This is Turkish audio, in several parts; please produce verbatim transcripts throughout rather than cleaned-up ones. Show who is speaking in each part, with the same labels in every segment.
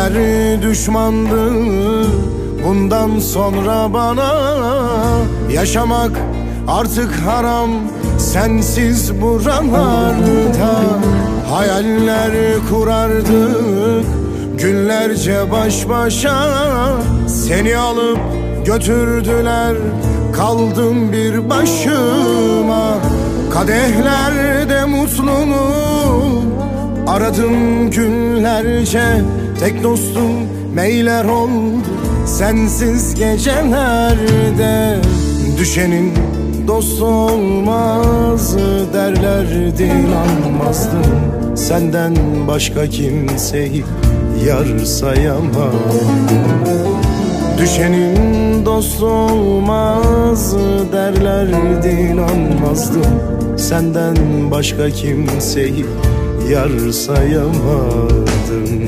Speaker 1: Geceler düşmandı, bundan sonra bana yaşamak artık haram sensiz buralarda. Hayaller kurardık günlerce baş başa, seni alıp götürdüler, kaldım bir başıma. Kadehlerde mutluluğu aradım günlerce, tek dostum meyler oldu sensiz gecelerde. Düşenin dostu olmaz derlerdi, inanmazdım, senden başka kimseyi yar sayamadım. Düşenin dostu olmaz derlerdi, inanmazdım, senden başka kimseyi yar sayamadım.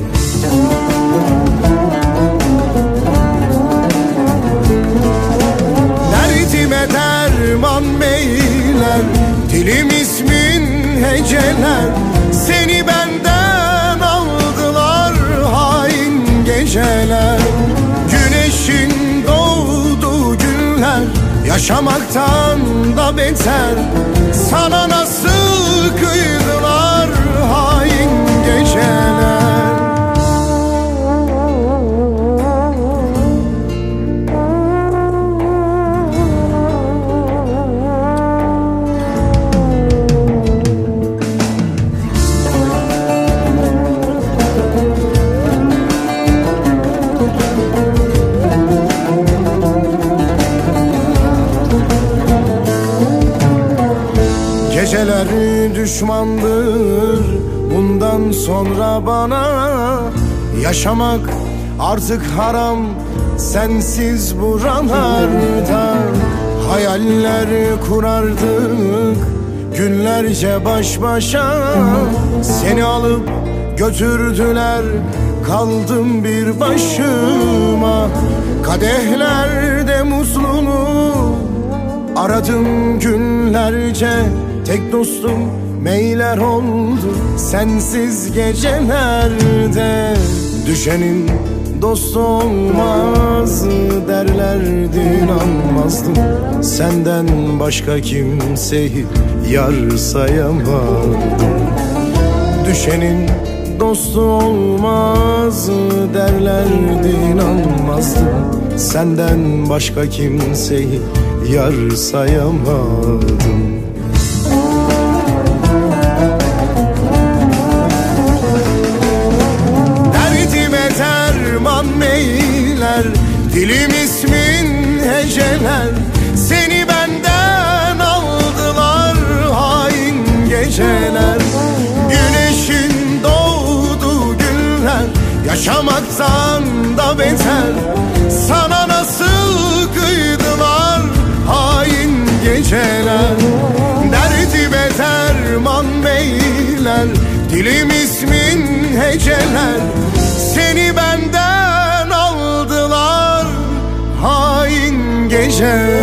Speaker 1: Derdime derman beyler, dilim ismin heceler, seni benden aldılar hain geceler. Güneşin doğduğu günler yaşamaktan da beter, sana nasıl kıydılar hain geceler. Geceler düşmandır, bundan sonra bana yaşamak artık haram sensiz buralarda. Hayaller kurardık günlerce baş başa, seni alıp götürdüler, kaldım bir başıma. Kadehlerde mutluluğu aradım günlerce, tek dostum meyler oldu sensiz gecelerde. Düşenin dostu olmaz derlerdi, inanmazdım, senden başka kimseyi yar sayamadım. Düşenin dostu olmaz derlerdi, inanmazdım, senden başka kimseyi yar sayamadım. Derdime derman meyler, dilim ismin heceler, seni benden aldılar hain geceler. Güneşin doğduğu günler yaşamaktan da beter, sana nasıl kıydılar hain geceler. Derdime derman beyler, dilim ismin heceler, seni benden aldılar hain geceler.